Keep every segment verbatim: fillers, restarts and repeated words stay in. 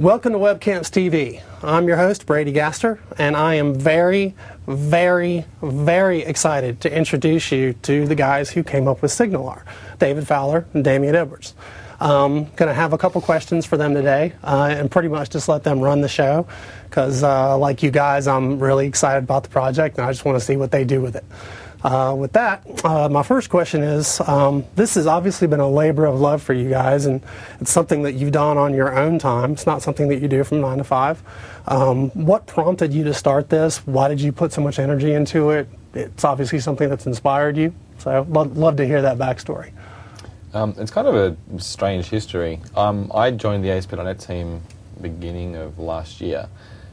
Welcome to Webcamps T V. I'm your host, Brady Gaster, and I am very, very, very excited to introduce you to the guys who came up with SignalR, David Fowler and Damian Edwards. I'm going to have a couple questions for them today, uh, and pretty much just let them run the show, because uh, like you guys, I'm really excited about the project, and I just want to see what they do with it. Uh, with that, uh, my first question is, um, this has obviously been a labor of love for you guys, and it's something that you've done on your own time. It's not something that you do from nine to five. Um, what prompted you to start this? Why did you put so much energy into it? It's obviously something that's inspired you, so I'd lo love to hear that backstory. Um, it's kind of a strange history. Um, I joined the A S P dot net team beginning of last year,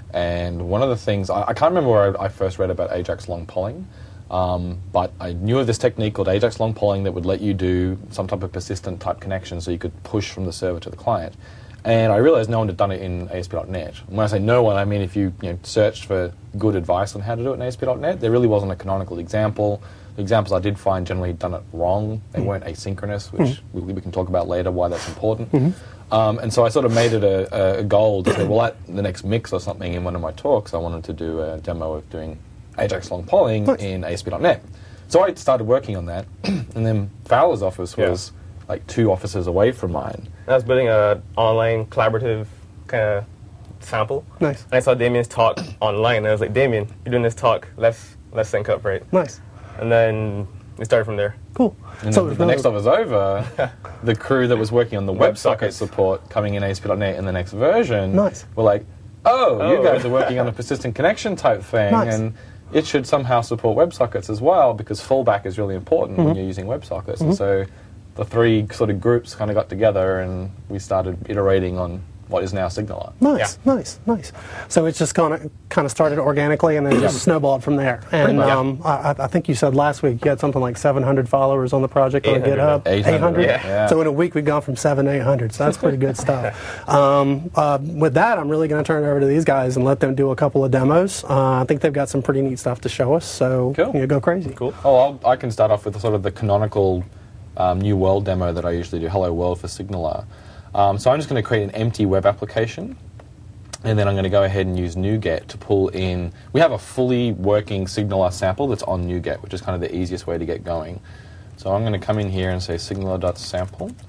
and one of the things, I, I can't remember where I, I first read about Ajax long polling, Um, but I knew of this technique called Ajax long polling that would let you do some type of persistent type connection so you could push from the server to the client. And I realized no one had done it in A S P dot net. When I say no one, I mean if you, you know, searched for good advice on how to do it in A S P dot net, there really wasn't a canonical example. The examples I did find generally done it wrong. They mm-hmm. weren't asynchronous, which mm-hmm. we, we can talk about later why that's important. Mm-hmm. um, and so I sort of made it a, a goal to say, well, at the next mix or something in one of my talks, I wanted to do a demo of doing Ajax long polling nice. in A S P dot net. So I started working on that, and then Fowler's office was yeah. like two offices away from mine. I was building an online collaborative kind of sample. Nice. And I saw Damian's talk online, and I was like, Damian, you're doing this talk, let's let's sync up, right? Nice. And then we started from there. Cool. And so the next office over, the crew that was working on the WebSocket support coming in A S P dot net in the next version nice. were like, oh, oh, you guys are working on a persistent connection type thing, nice. and it should somehow support WebSockets as well, because fallback is really important mm-hmm. when you're using WebSockets. Mm-hmm. And so the three sort of groups kind of got together, and we started iterating on what is now SignalR. Nice, yeah. nice, nice. So it's just kind of kind of started organically, and then yeah. just snowballed from there. And um, I, I think you said last week you had something like seven hundred followers on the project on GitHub. eight hundred. Yeah. Yeah. So in a week we've gone from seven to eight hundred. So that's pretty good stuff. Um, uh, with that, I'm really going to turn it over to these guys and let them do a couple of demos. Uh, I think they've got some pretty neat stuff to show us. So cool. you know, go crazy. Cool. Oh, I'll, I can start off with sort of the canonical um, New World demo that I usually do. Hello World for SignalR. Um, so I'm just going to create an empty web application, and then I'm going to go ahead and use NuGet to pull in. We have a fully working SignalR sample that's on NuGet, which is kind of the easiest way to get going. So I'm going to come in here and say SignalR.sample. I'm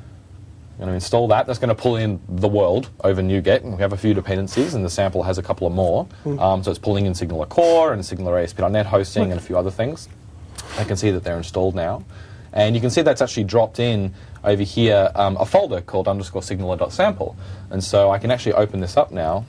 going to install that. That's going to pull in the world over NuGet, and we have a few dependencies, and the sample has a couple of more. Mm. Um, so it's pulling in SignalR Core and SignalR A S P dot net hosting mm. and a few other things. I can see that they're installed now. And you can see that's actually dropped in over here um, a folder called underscore SignalR.sample. And so I can actually open this up now,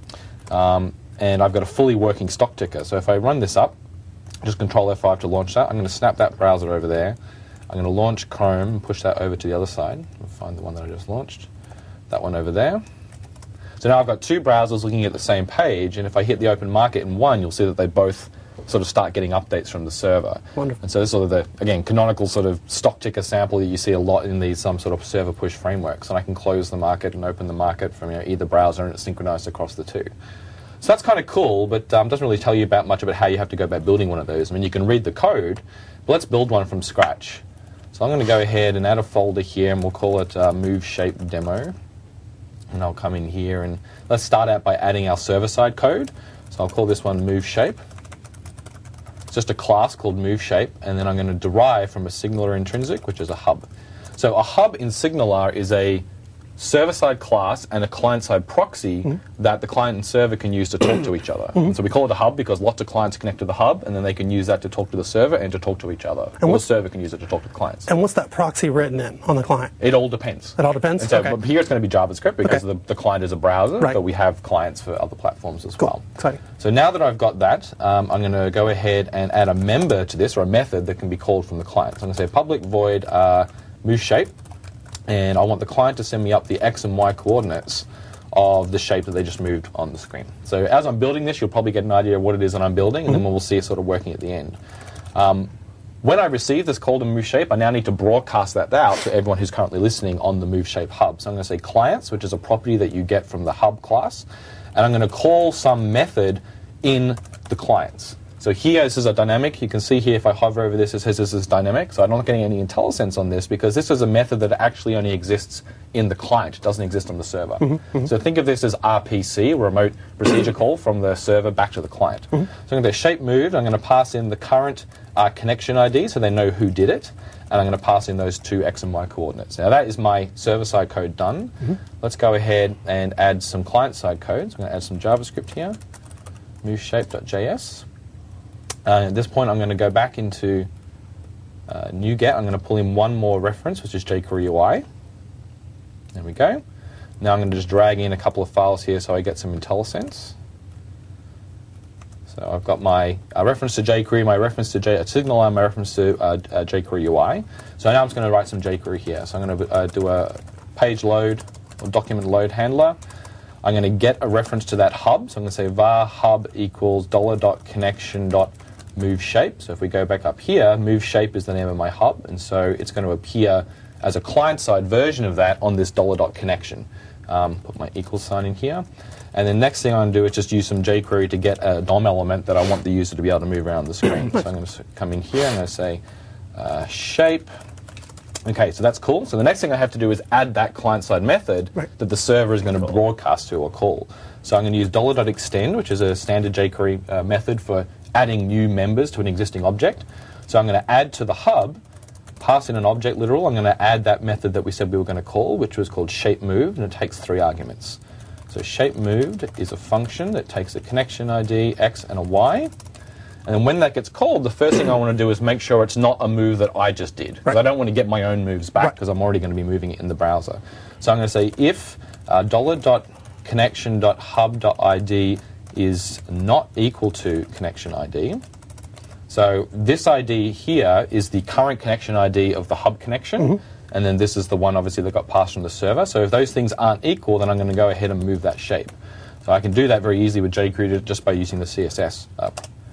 um, and I've got a fully working stock ticker. So if I run this up, just Control F five to launch that. I'm going to snap that browser over there. I'm going to launch Chrome and push that over to the other side. I'll find the one that I just launched. That one over there. So now I've got two browsers looking at the same page, and if I hit the open market in one, you'll see that they both sort of start getting updates from the server. Wonderful. And so this is sort of the, again, canonical sort of stock ticker sample that you see a lot in these some um, sort of server push frameworks. And I can close the market and open the market from you know, either browser, and it's synchronized across the two. So that's kind of cool, but um, doesn't really tell you about much about how you have to go about building one of those. I mean, you can read the code, but let's build one from scratch. So I'm going to go ahead and add a folder here, and we'll call it uh, Move Shape Demo. And I'll come in here, and let's start out by adding our server-side code. So I'll call this one Move Shape. It's just a class called MoveShape, and then I'm going to derive from a SignalR intrinsic, which is a hub. So a hub in SignalR is a server-side class and a client-side proxy mm-hmm. that the client and server can use to talk to each other. Mm-hmm. So we call it a hub because lots of clients connect to the hub, and then they can use that to talk to the server and to talk to each other. And or the server can use it to talk to the clients. And what's that proxy written in on the client? It all depends. It all depends? And so okay. here it's going to be JavaScript because okay. the, the client is a browser, right. but we have clients for other platforms as cool. well. Exciting. So now that I've got that, um, I'm going to go ahead and add a member to this, or a method that can be called from the client. So I'm going to say public void uh, MoveShape, and I want the client to send me up the X and Y coordinates of the shape that they just moved on the screen. So as I'm building this, you'll probably get an idea of what it is that I'm building, and mm-hmm. then we'll see it sort of working at the end. Um, when I receive this call to MoveShape, I now need to broadcast that out to everyone who's currently listening on the MoveShape hub. So I'm going to say clients, which is a property that you get from the hub class, and I'm going to call some method in the clients. So here, this is a dynamic. You can see here, if I hover over this, it says this is dynamic. So I'm not getting any IntelliSense on this because this is a method that actually only exists in the client. It doesn't exist on the server. Mm-hmm, mm-hmm. So think of this as R P C, remote procedure call, from the server back to the client. Mm-hmm. So I'm going to shape moved. I'm going to pass in the current uh, connection I D so they know who did it. And I'm going to pass in those two X and Y coordinates. Now that is my server-side code done. Mm-hmm. Let's go ahead and add some client-side code. So I'm going to add some JavaScript here. Move shape.js. Uh, at this point, I'm going to go back into uh, NuGet. I'm going to pull in one more reference, which is jQuery U I. There we go. Now I'm going to just drag in a couple of files here so I get some IntelliSense. So I've got my uh, reference to jQuery, my reference to J uh, Signaler, and my reference to uh, uh, jQuery U I. So now I'm just going to write some jQuery here. So I'm going to uh, do a page load or document load handler. I'm going to get a reference to that hub. So I'm going to say var hub equals dollar dot connection dot move shape. So if we go back up here, move shape is the name of my hub, and so it's going to appear as a client-side version of that on this dollar dot connection. Um, put my equal sign in here, and then next thing I'm going to do is just use some jQuery to get a D O M element that I want the user to be able to move around the screen. So I'm going to come in here. I'm going to say uh, shape. Okay, so that's cool. So the next thing I have to do is add that client-side method right. that the server is going to broadcast to or call. So I'm going to use dollar dot extend, which is a standard jQuery uh, method for adding new members to an existing object. So I'm going to add to the hub, pass in an object literal. I'm going to add that method that we said we were going to call, which was called shape moved, and it takes three arguments. So shape moved is a function that takes a connection I D, X, and a Y. And then when that gets called, the first thing I want to do is make sure it's not a move that I just did. Because right. I don't want to get my own moves back because right. I'm already going to be moving it in the browser. So I'm going to say if uh, dollar dot connection dot hub dot I D is not equal to connection I D. So this I D here is the current connection I D of the hub connection, mm-hmm. and then this is the one obviously that got passed from the server. So if those things aren't equal, then I'm going to go ahead and move that shape. So I can do that very easily with jQuery just by using the C S S uh,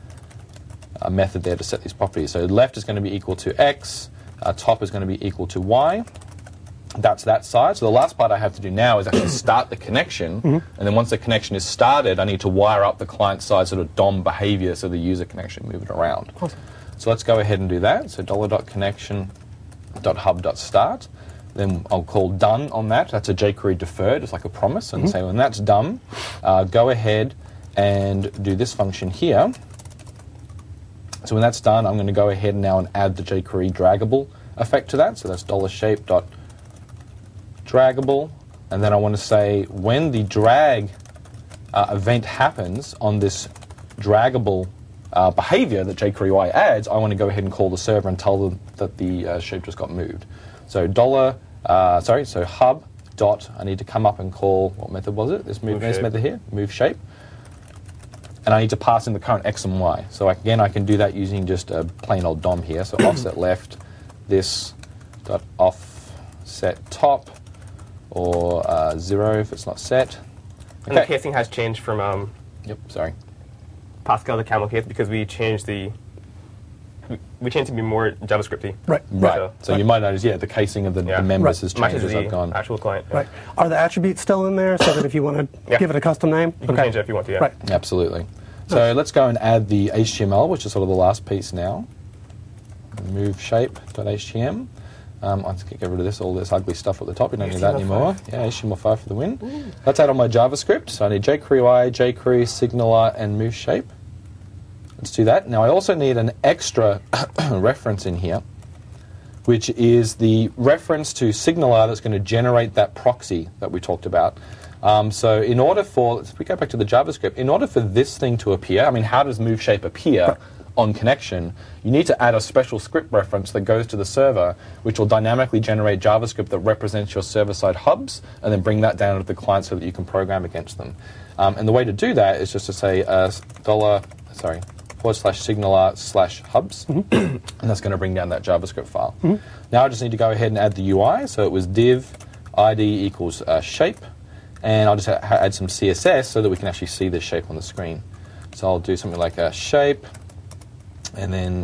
uh, method there to set these properties. So left is going to be equal to X, uh, top is going to be equal to Y. That's that side. So the last part I have to do now is actually start the connection, mm-hmm. and then once the connection is started, I need to wire up the client-side sort of D O M behavior so the user can actually move it around. Awesome. So let's go ahead and do that. So dollar dot connection dot hub dot start. Then I'll call done on that. That's a jQuery deferred. It's like a promise. And mm-hmm. say when that's done, uh, go ahead and do this function here. So when that's done, I'm going to go ahead now and add the jQuery draggable effect to that. So that's dollar shape dot draggable, and then I want to say when the drag uh, event happens on this draggable uh, behavior that jQuery U I adds, I want to go ahead and call the server and tell them that the uh, shape just got moved. So dollar, uh, sorry, so hub dot, I need to come up and call, what method was it? This move, move this method here, move shape. And I need to pass in the current X and Y. So again, I can do that using just a plain old D O M here. So offset left, this dot offset top, or uh, zero if it's not set. Okay. And the casing has changed from um, yep, sorry. Pascal to camel case because we changed the we, we changed to be more JavaScripty. Right, right. So, so right. you might notice, yeah, the casing of the, yeah. the members right. has changed as I've gone. Actual client. Yeah. Right. Are the attributes still in there so that if you want to yeah. give it a custom name, you can okay. change it if you want to. Yeah. Right. Absolutely. So nice. Let's go and add the H T M L, which is sort of the last piece now. Move shape.htm. Um, I'll just get rid of this, all this ugly stuff at the top. We don't need that anymore. Yeah, H T M L five for the win. Ooh. Let's add on my JavaScript. So I need jQuery U I, jQuery, Signaler, and move shape. Let's do that. Now I also need an extra reference in here, which is the reference to Signaler that's going to generate that proxy that we talked about. Um, so in order for, if we go back to the JavaScript, in order for this thing to appear, I mean, how does move shape appear on connection? You need to add a special script reference that goes to the server, which will dynamically generate JavaScript that represents your server-side hubs, and then bring that down to the client so that you can program against them. Um, and the way to do that is just to say uh, dollar, sorry, forward slash signaler slash hubs, mm-hmm. and that's going to bring down that JavaScript file. Mm-hmm. Now I just need to go ahead and add the U I. So it was div I D equals uh, shape, and I'll just ha add some C S S so that we can actually see this shape on the screen. So I'll do something like a shape, and then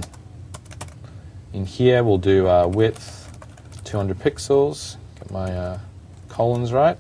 in here we'll do uh, width two hundred pixels. Get my uh, colons right.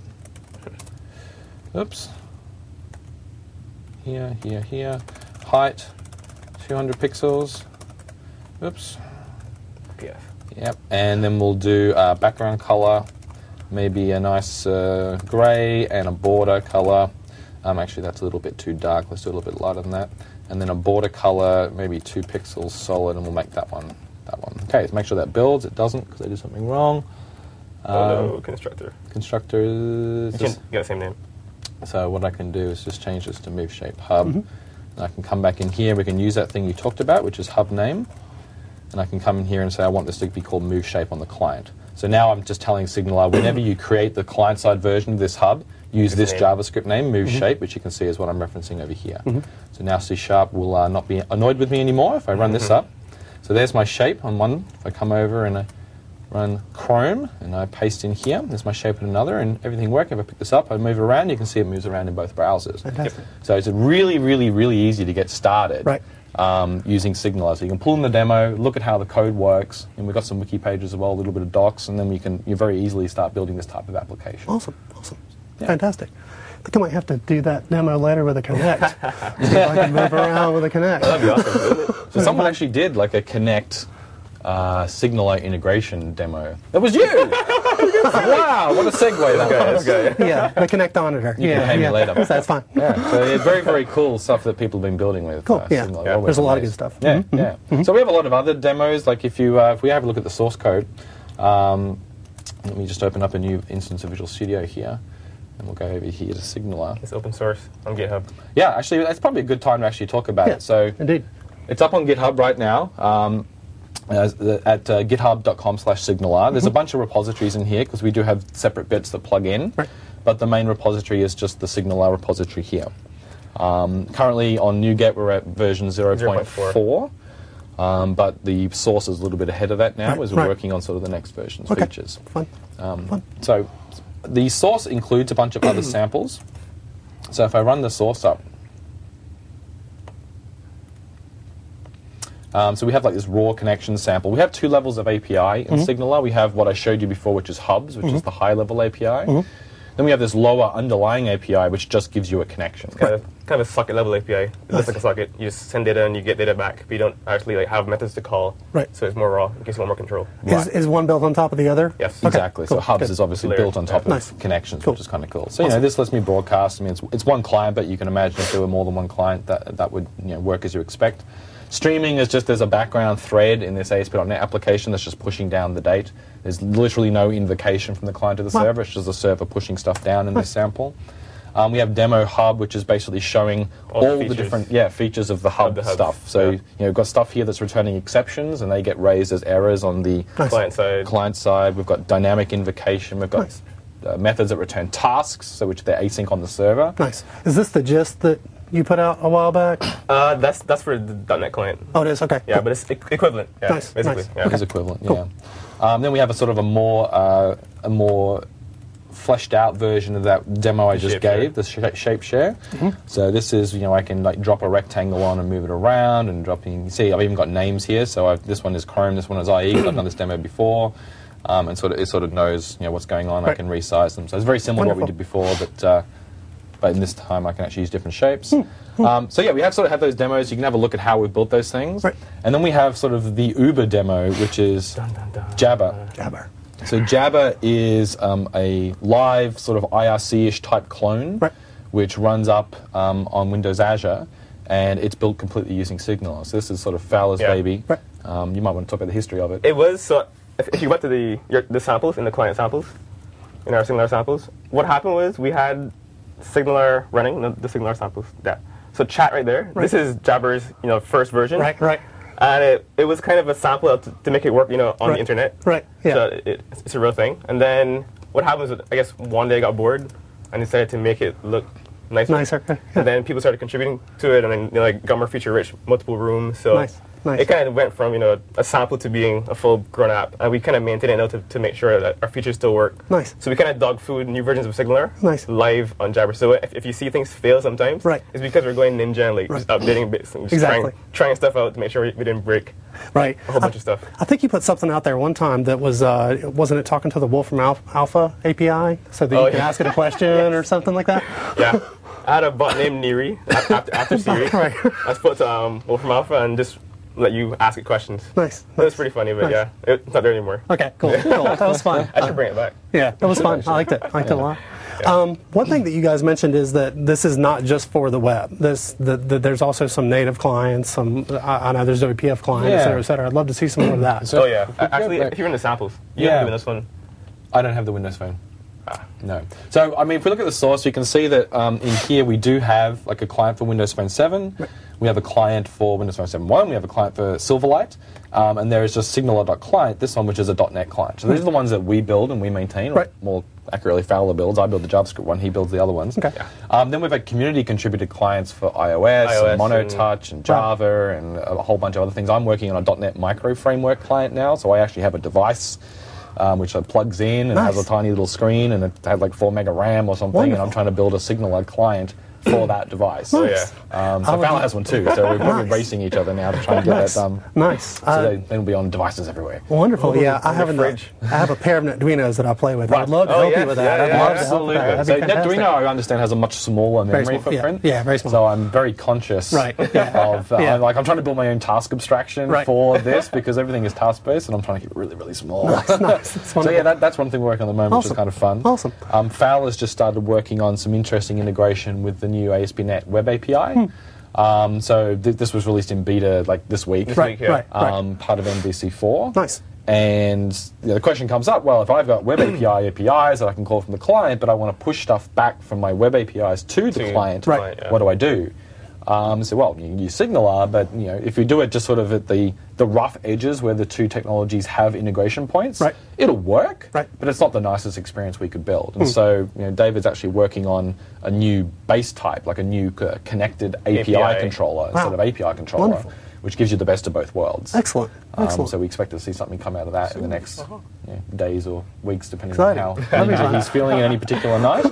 Oops. Here, here, here. Height two hundred pixels. Oops. P F. Yep. And then we'll do uh, background color, maybe a nice uh, gray and a border color. Um, actually, that's a little bit too dark. Let's do a little bit lighter than that. And then a border color, maybe two pixels solid, and we'll make that one. That one. Okay, so make sure that builds. It doesn't because I did something wrong. Um, oh no, constructor. Constructors. You can get the same name. So what I can do is just change this to Move Shape Hub. Mm-hmm. And I can come back in here. We can use that thing you talked about, which is hub name. And I can come in here and say I want this to be called Move Shape on the client. So now I'm just telling Signaler, whenever you create the client-side version of this hub, use this name. JavaScript name, Move Mm-hmm. Shape, which you can see is what I'm referencing over here. Mm-hmm. So now C Sharp will uh, not be annoyed with me anymore if I run this up. So there's my shape on one. If I come over and I run Chrome and I paste in here, there's my shape in another, and everything works. If I pick this up, I move around, you can see it moves around in both browsers. Fantastic. So it's really, really, really easy to get started Right. um, using Signaler. So you can pull in the demo, look at how the code works, and we've got some wiki pages as well, a little bit of docs, and then you can you very easily start building this type of application. Awesome, awesome. Yeah. Fantastic. I think I might have to do that demo later with a Connect. See if I can move around with a Connect. That'd be awesome, wouldn't it? So someone actually did like a Connect uh, Signaler integration demo. That was you! Wow, what a segue that was. Okay. Yeah, the Connect Monitor. You yeah, can pay me yeah. later. That's fine. Yeah, so yeah, very, very cool stuff that people have been building with. Cool, uh, yeah. Signaler. Yeah, Always there's a lot of amazed. good stuff. Yeah, Mhm, yeah. So we have a lot of other demos. Like if you uh, if we have a look at the source code, um, let me just open up a new instance of Visual Studio here, and we'll go over here to Signaler. It's open source on GitHub. Yeah, actually, that's probably a good time to actually talk about Yeah, it. So indeed. it's up on GitHub right now. Um, as the, at uh, github.com slash Signaler. There's a bunch of repositories in here because we do have separate bits that plug in. Right. But the main repository is just the Signaler repository here. Um, currently on NuGet we're at version zero point four. Um, but the source is a little bit ahead of that now Right, as we're right. working on sort of the next version's Okay. features. Fun. Um, Fun. So the source includes a bunch of other samples. So if I run the source up, um, so we have like this raw connection sample. We have two levels of A P I in Mm-hmm. Signaler. We have what I showed you before, which is hubs, which is the high level A P I. Mm-hmm. Then we have this lower underlying A P I, which just gives you a connection. Kind of, kind of a socket level A P I. It looks like a socket. You just send data and you get data back, but you don't actually like have methods to call. Right. So it's more raw. It gives you a lot more control. Is, Right. is one built on top of the other? Yes. Okay, Exactly. cool, So hubs good. is obviously Layer. built on top Nice. of connections, Cool. which is kind of cool. So you know, Awesome. this lets me broadcast. I mean, it's, it's one client, but you can imagine if there were more than one client, that that would you know work as you expect. Streaming is just there's a background thread in this A S P dot net application that's just pushing down the date. There's literally no invocation from the client to the Wow. server. It's just the server pushing stuff down in this sample. Um, we have Demo Hub, which is basically showing All all, the the, features. different yeah features of the hub the hub, stuff. So yeah. you know, we've got stuff here that's returning exceptions, and they get raised as errors on the Nice. Client side. client side. We've got dynamic invocation. We've got Nice. uh, methods that return tasks, so which they're async on the server. Nice. Is this the gist that you put out a while back? Uh, that's that's for the .NET client. Oh, it is? Okay. Yeah, cool. but it's e- equivalent. Yeah, Nice, basically. nice. Yeah. It is equivalent, Cool. yeah. Um, then we have a sort of a more uh, a more fleshed out version of that demo I just shape gave, share. the sh- shape share. So this is, you know, I can like drop a rectangle on and move it around and drop in. You can see I've even got names here. So I've, this one is Chrome, this one is I E. 'Cause I've done this demo before, um, and sort of it sort of knows you know what's going on. I Right. can resize them. So it's very similar to what we Wonderful. did before, but uh, but in this time I can actually use different shapes. Hmm. Um, so yeah, we have sort of have those demos. You can have a look at how we built those things, Right. and then we have sort of the Uber demo, which is Dun, dun, dun. Jabber. Jabber. So Jabber is um, a live sort of I R C-ish type clone, Right. which runs up um, on Windows Azure, and it's built completely using Signaler. So this is sort of Fowler's Yeah. baby. Right. Um, you might want to talk about the history of it. It was so. If, if you went to the your, the samples in the client samples, in our Signaler samples, what happened was we had Signaler running the, the Signaler samples. Yeah. So chat right there. Right. This is Jabber's you know first version. Right, right. And it, it was kind of a sample to, to make it work, you know, on Right. the internet. Right, yeah. So it, it's a real thing. And then what happens is, I guess one day I got bored and decided to make it look nicer. Nicer, yeah. And then people started contributing to it, and then you know, like got more feature rich, multiple rooms. So Nice, nice. it kind of went from you know a sample to being a full grown app, and we kind of maintain it now to, to make sure that our features still work. Nice. So we kind of dog food new versions of Signaler Nice. live on Jabber. So if, if you see things fail sometimes, Right. it's because we're going ninja and like Right. just updating bits and just Exactly. trying, trying stuff out to make sure we, we didn't break Right. a whole bunch I, of stuff. I think you put something out there one time that was, uh, wasn't it talking to the Wolfram Alpha, Alpha A P I so that Oh, you could yeah. ask it a question or something like that? Yeah. I had a bot named Neri after, after Siri. Right. I spoke to um, Wolfram Alpha and just let you ask it questions. Nice. It was pretty funny, but Nice. yeah, it's not there anymore. Okay, cool. cool. That was fun. I should bring it back. Yeah, that was fun. I liked it. I liked it a lot. Um, one thing that you guys mentioned is that this is not just for the web. This, the, the, there's also some native clients. Some I, I know there's W P F client, et Yeah. cetera, et cetera. I'd love to see some more of that. So- Oh yeah, Yeah, actually, right. if you're in the samples, you Yeah. have this one. I don't have the Windows Phone. No. So, I mean, if we look at the source, you can see that um, in here we do have like a client for Windows Phone seven. We have a client for Windows Phone seven point one. We have a client for Silverlight. Um, and there is just Signaler.client, this one, which is a .NET client. So these are the ones that we build and we maintain, or Right. more accurately, Fowler builds. I build the JavaScript one, he builds the other ones. Okay. Yeah. Um, then we've had community-contributed clients for iOS, iOS and MonoTouch, and, Java, and a whole bunch of other things. I'm working on a .NET Micro framework client now, so I actually have a device Um, which it plugs in and Nice. has a tiny little screen, and it has like four mega RAM or something. Wonderful. And I'm trying to build a Signaler client for that device. Oh yeah. Um, I so would- Fowler has one too. So we're probably Nice. racing each other now to try and get Nice. that done. Nice. So Uh, they, then it'll be on devices everywhere. Wonderful. Yeah, I in have the a fridge. I have a pair of Arduinos that I play with. I'd Right. love to Oh, help yes, you with that. yeah, I'd yeah, love to help with that. That'd So be fantastic. Arduino, I understand, has a much smaller Very memory small, yeah. footprint. Yeah, very small. So I'm very conscious Right, yeah. of, uh, Yeah. like I'm trying to build my own task abstraction Right. for this because everything is task-based, and I'm trying to keep it really, really small. Nice, nice. That's So yeah, wonderful. that, that's one thing we're working on at the moment, which Awesome. is kind of fun. Awesome. Um, Fowler's just started working on some interesting integration with the new A S P dot net web A P I. Hmm. Um, so th- this was released in beta like this week. This Right, week, yeah. right, right. Um, part of M V C four. Nice. And you know, the question comes up, well, if I've got web A P I A P Is that I can call from the client, but I want to push stuff back from my web A P Is to the To client, Right. client, yeah. what do I do? Um, so, well, you can use Signaler, but you know, if you do it just sort of at the, the rough edges where the two technologies have integration points, Right. it'll work, Right. but it's not the nicest experience we could build. And so, you know, David's actually working on a new base type, like a new uh, connected A P I, A P I. controller instead of A P I controller, Wonderful. which gives you the best of both worlds. Excellent. Um, Excellent. so we expect to see something come out of that in the next you know, days or weeks, depending Exciting. on That'd how be energy fun. he's feeling any particular night.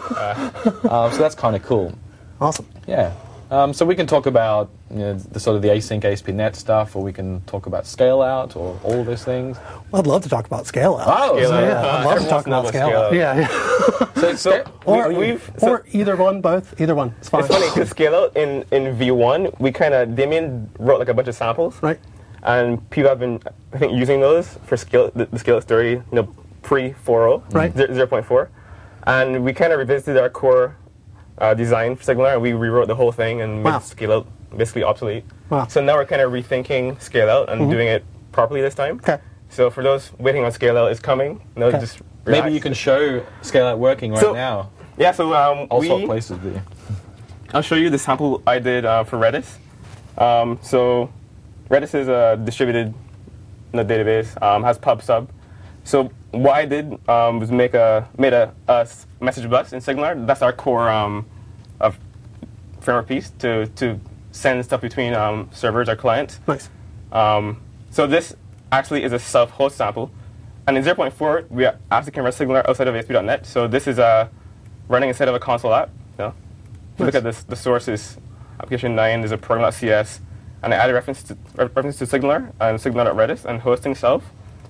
um, so that's kind of cool. Awesome. Yeah. Um, so we can talk about you know, the sort of the async A S P dot net stuff, or we can talk about scale out, or all of those things. Well, I'd love to talk about scale out. Oh, Scale so- out. Yeah, I'd Uh, love to everyone talk wants to know about about scale scale out. out. Yeah, yeah. So, so Or, we- we've- so- or either one, both, either one. It's fine. It's funny because scale out in, in V one, we kind of Damien wrote like a bunch of samples, Right. and people have been I think using those for scale the, the scale out story, you know, pre four point oh, Right. zero point four, and we kind of revisited our core uh, design for Signaler, and we rewrote the whole thing and Wow. made scale out basically obsolete. Wow. So now we're kind of rethinking scale out and doing it properly this time. Okay. So for those waiting on scale out, it's coming. No, Okay. just relax. maybe you can show scale out working right So- now. Yeah. So um, I'll we, swap places with you. I'll show you the sample I did uh, for Redis. Um, so Redis is a distributed you know, database, um, has pub sub. So what I did um, was make a made a, a s- message bus in Signaler. That's our core um, of framework piece to to send stuff between um, servers or clients. Nice. Um, so this actually is a self-host sample. And in zero point four, we actually can run Signaler outside of A S P dot net. So this is uh, running instead of a console app. You know? If you look Nice. at this, the source is application nine, there's a program.cs, and I added reference to, re- reference to Signaler and Signaler.redis and hosting self.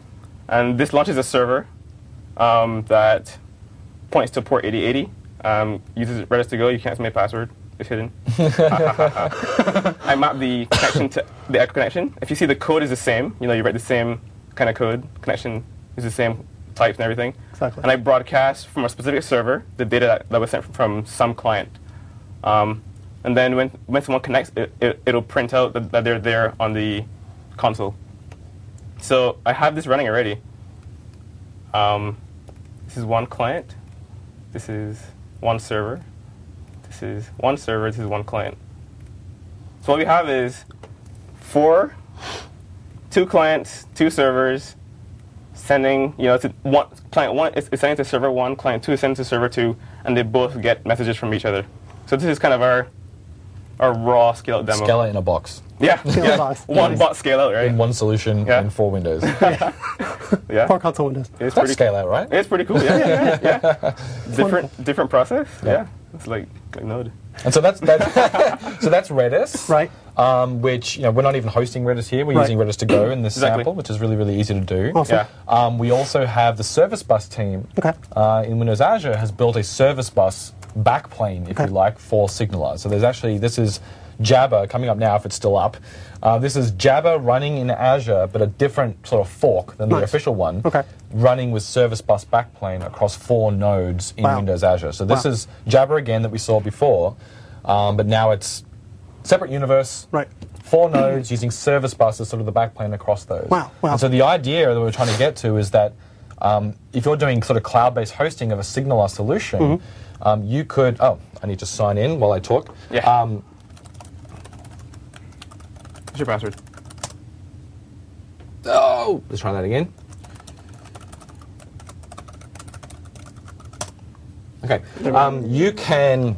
And this launches a server um, that points to port eighty eighty, um, uses Redis to go. You can't see my password. It's hidden. I map the connection to the Echo connection. If you see the code is the same, you know, you write the same kind of code, connection is the same types and everything. Exactly. And I broadcast from a specific server the data that, that was sent from some client. Um, and then when, when someone connects, it, it, it'll print out that, that they're there on the console. So I have this running already. Um, this is one client. This is one server. This is one server. This is one client. So what we have is four, two clients, two servers, sending, you know, to one client one is is sending to server one, client two is sending to server two, and they both get messages from each other. So this is kind of our our raw scale out demo. Scale out in a box. Yeah, yeah. box. One Nice. bot scale out, right? In one solution Yeah. in four windows. Yeah, Four console windows. it's That's pretty scale out, right? It's pretty cool. Yeah, yeah, yeah. yeah. different different process. Yeah. Yeah, it's like like Node. And so that's that's so that's Redis, Right. Um, which, you know, we're not even hosting Redis here. We're Right. using Redis to go in this Exactly. sample, which is really really easy to do. Awesome. Yeah. Um, we also have the Service Bus team Okay. uh, in Windows Azure has built a Service Bus backplane, if Okay. you like, for Signaler. So there's actually this is Jabber coming up now if it's still up. Uh, this is Jabber running in Azure, but a different sort of fork than the Nice. official one. Okay. Running with Service Bus backplane across four nodes in Wow. Windows Azure. So this Wow. is Jabber again that we saw before, um, but now it's separate universe. Right. Four nodes using Service Bus as sort of the backplane across those. Wow, wow. And so the idea that we're trying to get to is that um, if you're doing sort of cloud-based hosting of a Signaler solution, Mm-hmm. um, you could. Oh, I need to sign in while I talk. Yeah. Um, What's your password? oh, let's try that again. Okay. Um, you can.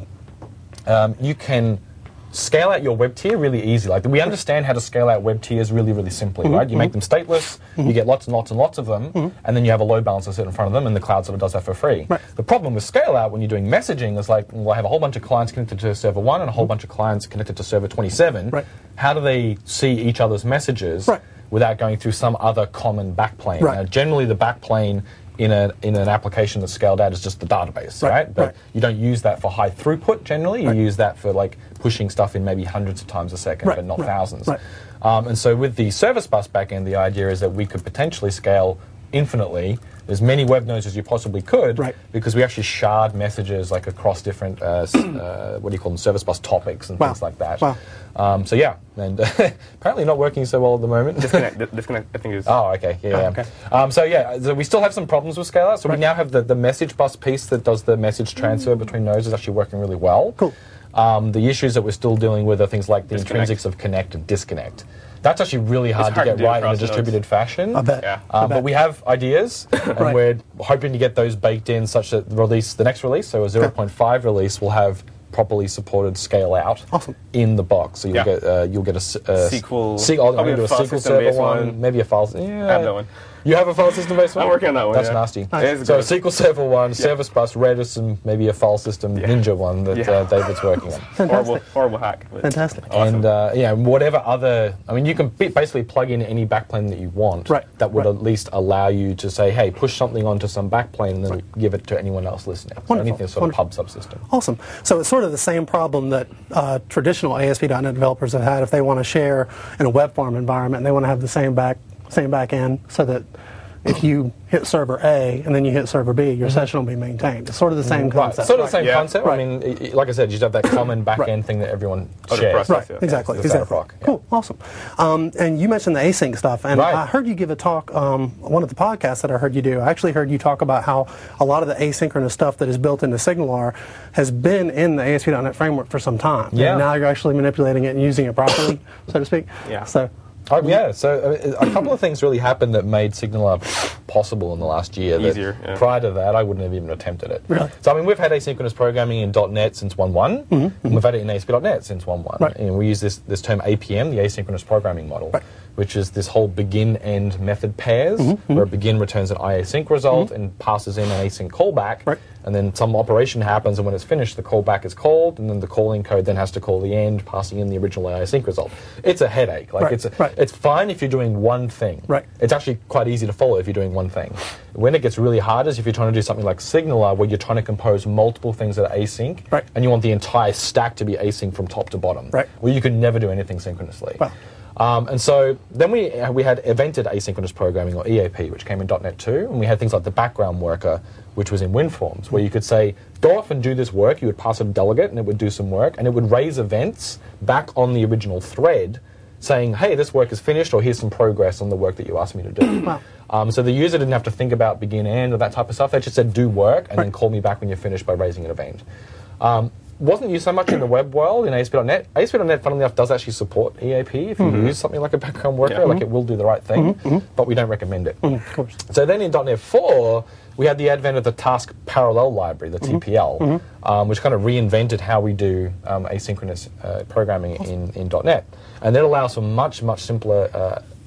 Um, you can. Scale out your web tier really easy. Like we understand how to scale out web tiers really, really simply, Mm-hmm. right? You make them stateless, you get lots and lots and lots of them, and then you have a load balancer sit in front of them, and the cloud sort of does that for free. Right. The problem with scale out when you're doing messaging is like, well, I have a whole bunch of clients connected to server one and a whole bunch of clients connected to server twenty-seven. Right. How do they see each other's messages Right. without going through some other common backplane? Right. Now, generally, the backplane in a in an application that's scaled out is just the database, Right, right? But right. you don't use that for high throughput generally. You Right. use that for like pushing stuff in maybe hundreds of times a second, Right, but not right, thousands. right. Um, and so with the Service Bus backend, the idea is that we could potentially scale infinitely as many web nodes as you possibly could, Right. because we actually shard messages like across different uh, s- uh, what do you call them, Service Bus topics and Wow. things like that. Wow. Um, so yeah, and apparently not working so well at the moment. Disconnect. di- disconnect. I think is. Oh, okay. Yeah. yeah. okay. Um, so yeah, so we still have some problems with scale out. So Right. we now have the, the message bus piece that does the message transfer between nodes is actually working really well. Cool. Um, the issues that we're still dealing with are things like the Disconnect. intrinsics of connect and disconnect. That's actually really hard, hard to to get do right in a across nodes. distributed fashion. I bet. Yeah. I Um, bet. but we have ideas, and Right. we're hoping to get those baked in such that the release, the next release, so a zero point five release, will have properly supported scale out Awesome. in the box. So you'll Yeah. get uh, you'll get a s- uh, S Q L. Se- I'll, I'm Probably going to do a a file S Q L system Server based one, one. maybe a file. Yeah, I have that one. You have a file system based one? I'm working on that one, That's yeah. nasty. It is So a good. S Q L Server one, Service Bus, Redis, and maybe a file system Yeah. Ninja one that Yeah. uh, David's working on. Horrible, Fantastic. horrible hack. but Fantastic. Awesome. And uh, yeah, whatever other, I mean, you can b- basically plug in any backplane that you want. Right, That would right. at least allow you to say, hey, push something onto some backplane and then give it to anyone else listening. So Wonderful, anything sort wonderful. of pub subsystem. Awesome. So it's sort of the same problem that uh, traditional A S P dot net developers have had if they want to share in a web farm environment and they want to have the same back same back end so that if you hit server A and then you hit server B, your session will be maintained. It's sort of the same Right, concept. sort of the same Yeah. concept. Right. I mean, i- i- like I said, you just have that common back Right. end thing that everyone Other shares. process. Right, Yeah. exactly. It's a exactly. Setup rock, yeah. Cool, awesome. Um, and you mentioned the async stuff, and Right. I heard you give a talk, um, one of the podcasts that I heard you do. I actually heard you talk about how a lot of the asynchronous stuff that is built into Signalar has been in the A S P dot net framework for some time. Yeah. And now you're actually manipulating it and using it properly, so to speak. Yeah. So, Oh, yeah, so uh, a couple of things really happened that made Signaler possible in the last year. that Easier, yeah. Prior to that, I wouldn't have even attempted it. Really? So, I mean, we've had asynchronous programming in .NET since one point one, and we've had it in A S P dot net since one point one. Right. And we use this, this term A P M, the asynchronous programming model, Right. which is this whole begin-end method pairs, where a begin returns an iasync result and passes in an async callback, Right. and then some operation happens, and when it's finished, the callback is called, and then the calling code then has to call the end, passing in the original async result. It's a headache. Like Right, it's a, right. it's fine if you're doing one thing. Right. It's actually quite easy to follow if you're doing one thing. When it gets really hard is if you're trying to do something like Signaler, where you're trying to compose multiple things that are async, Right. and you want the entire stack to be async from top to bottom. Right. Well, you can never do anything synchronously. Wow. Um, and so then we uh, we had evented asynchronous programming, or E A P, which came in .NET two, and we had things like the background worker, which was in WinForms, where you could say, go off and do this work, you would pass a delegate, and it would do some work, and it would raise events back on the original thread, saying, hey, this work is finished, or here's some progress on the work that you asked me to do. Wow. Um, so the user didn't have to think about begin, end, or that type of stuff. They just said, do work, and then Right. call me back when you're finished by raising an event. Um, wasn't used so much in the web world in A S P dot net. A S P dot net, funnily enough, does actually support E A P if you use something like a background worker, Yeah. like it will do the right thing, but we don't recommend it. of course. So then in .NET four, we had the advent of the task parallel library, the T P L, um, which kind of reinvented how we do um, asynchronous uh, programming in, in .NET. And that allows for much, much simpler uh,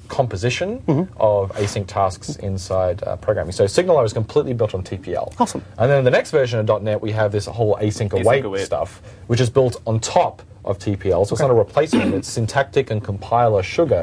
composition of async tasks inside uh, programming. So Signalar is completely built on T P L. Awesome. And then the next version of .NET, we have this whole async await, await. stuff, which is built on top of T P L. So it's not a replacement. It's syntactic and compiler sugar.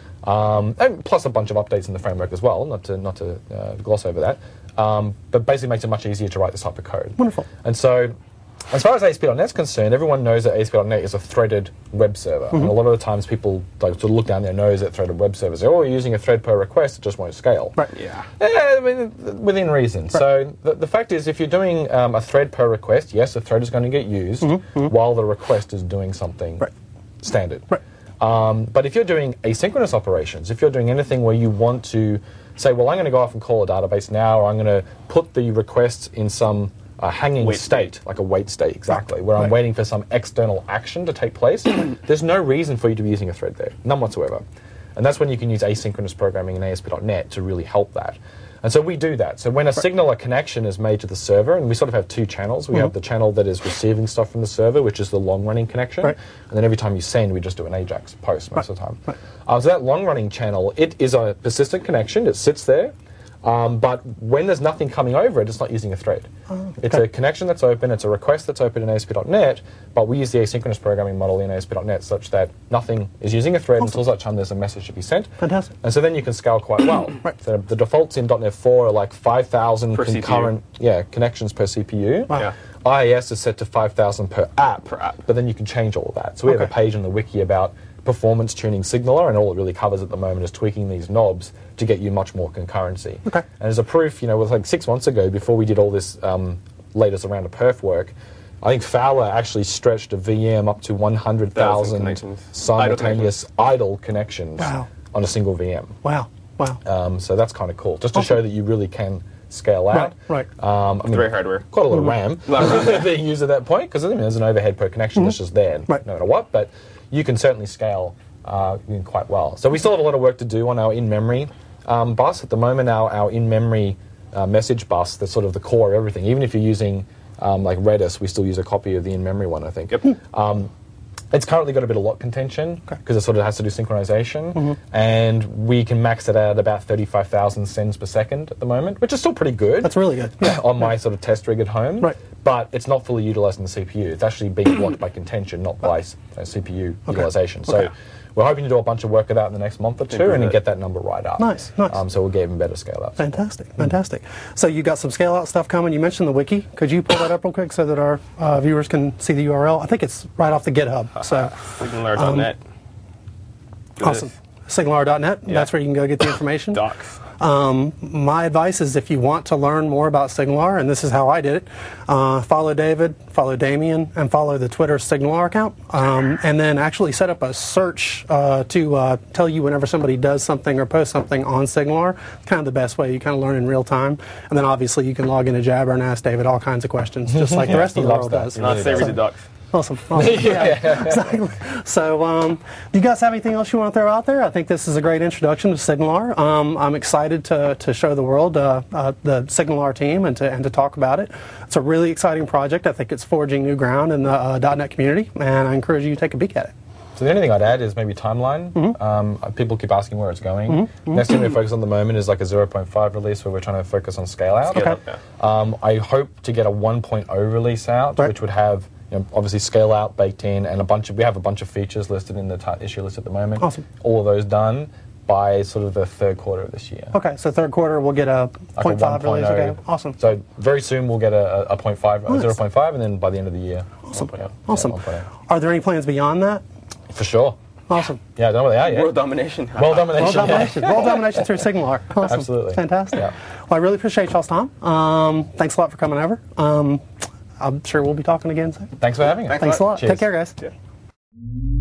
Um, and plus a bunch of updates in the framework as well, not to, not to uh, gloss over that. Um, but basically makes it much easier to write this type of code. Wonderful. And so, as far as A S P dot net is concerned, everyone knows that A S P dot net is a threaded web server. Mm-hmm. And a lot of the times people like, sort of look down their nose at threaded web servers. They're, oh, you're using a thread per request, it just won't scale. Right. Yeah. Yeah, I mean, within reason. Right. So the, the fact is, if you're doing um, a thread per request, yes, the thread is going to get used mm-hmm. while the request is doing something right. standard. Right. Um, but if you're doing asynchronous operations, if you're doing anything where you want to say, well, I'm going to go off and call a database now, or I'm going to put the request in some uh, hanging wait state, state, like a wait state, exactly, where right. I'm waiting for some external action to take place, there's no reason for you to be using a thread there, none whatsoever. And that's when you can use asynchronous programming in A S P dot net to really help that. And so we do that. So when a Signalar connection is made to the server, and we sort of have two channels. We mm-hmm. have the channel that is receiving stuff from the server, which is the long-running connection. Right. And then every time you send, we just do an AJAX post most right. of the time. Right. Uh, so that long-running channel, it is a persistent connection. It sits there. Um, but when there's nothing coming over it, it's not using a thread. Oh, okay. It's a connection that's open, it's a request that's open in A S P dot net, but we use the asynchronous programming model in A S P dot net such that nothing is using a thread awesome. Until such time there's a message to be sent. Fantastic. And so then you can scale quite well. Right. So the defaults in .NET four are like five thousand concurrent yeah, connections per C P U. Wow. Yeah. I I S is set to five thousand per app, per app, but then you can change all of that. So we okay. have a page on the wiki about performance tuning Signalar, and all it really covers at the moment is tweaking these knobs to get you much more concurrency. Okay. And as a proof, you know, it was like six months ago, before we did all this um, latest round of perf work, I think Fowler actually stretched a V M up to one hundred thousand simultaneous idle, idle connections wow. on a single V M. Wow, wow. Um, so that's kind of cool, just to awesome. show that you really can scale out. Right, right. Um, I mean, very hardware. Quite a lot mm-hmm. of RAM being used at that point, because I mean, there's an overhead per connection mm-hmm. that's just there, right. no matter what, but you can certainly scale uh, quite well. So we still have a lot of work to do on our in-memory um, bus. At the moment, our, our in-memory uh, message bus, that's sort of the core of everything. Even if you're using um, like Redis, we still use a copy of the in-memory one, I think. Yep. Um, It's currently got a bit of lock contention because okay. it sort of has to do synchronization, mm-hmm. and we can max it out at about thirty-five thousand sends per second at the moment, which is still pretty good. That's really good. Yeah. on my sort of test rig at home. Right. But it's not fully utilized in the C P U. It's actually being blocked by contention, not by uh, C P U okay. utilization. So okay. we're hoping to do a bunch of work of that in the next month or two and then get that number right up. Nice, nice. Um, so we'll get even better scale out. Fantastic, fantastic. So you got some scale out stuff coming. You mentioned the wiki. Could you pull that up real quick so that our uh, viewers can see the U R L? I think it's right off the GitHub. So Signalar dot net. Um, awesome. Signalar dot net. Yeah. That's where you can go get the information. Docs. Um, my advice is if you want to learn more about Signalar, and this is how I did it, uh, follow David, follow Damien, and follow the Twitter Signalar account, um, and then actually set up a search uh, to uh, tell you whenever somebody does something or posts something on Signalar. Kind of the best way. You kind of learn in real time. And then obviously you can log into Jabber and ask David all kinds of questions, just like yeah, the rest of the world that. does. Not really savory does. docs. Awesome. awesome. yeah, yeah, exactly. So, um, do you guys have anything else you want to throw out there? I think this is a great introduction to Signalar. Um, I'm excited to, to show the world uh, uh, the Signalar team and to and to talk about it. It's a really exciting project. I think it's forging new ground in the uh, .NET community, and I encourage you to take a peek at it. So the only thing I'd add is maybe timeline. Mm-hmm. um, people keep asking where it's going. Mm-hmm. Next thing we're focused on at the moment is like a zero point five release where we're trying to focus on scale out. Okay. Yeah. Um, I hope to get a one point oh release out, right. which would have you know, obviously scale out baked in, and a bunch of we have a bunch of features listed in the t- issue list at the moment. Awesome. All of those done by sort of the third quarter of this year. Okay, so third quarter we'll get a like point five release. Okay, awesome. So very soon we'll get a, a point five, nice. a zero point five, and then by the end of the year, awesome. one point oh. Awesome. Yeah, one point oh. Are there any plans beyond that? For sure. Awesome. Yeah, I don't know what they are yet. World domination. World domination. World domination. World domination through Signalar. Awesome. Absolutely. Fantastic. Yeah. Well, I really appreciate y'all's time. Um, thanks a lot for coming over. Um, I'm sure we'll be talking again soon. Thanks for having us. Thanks a lot. Cheers. Take care, guys. Yeah.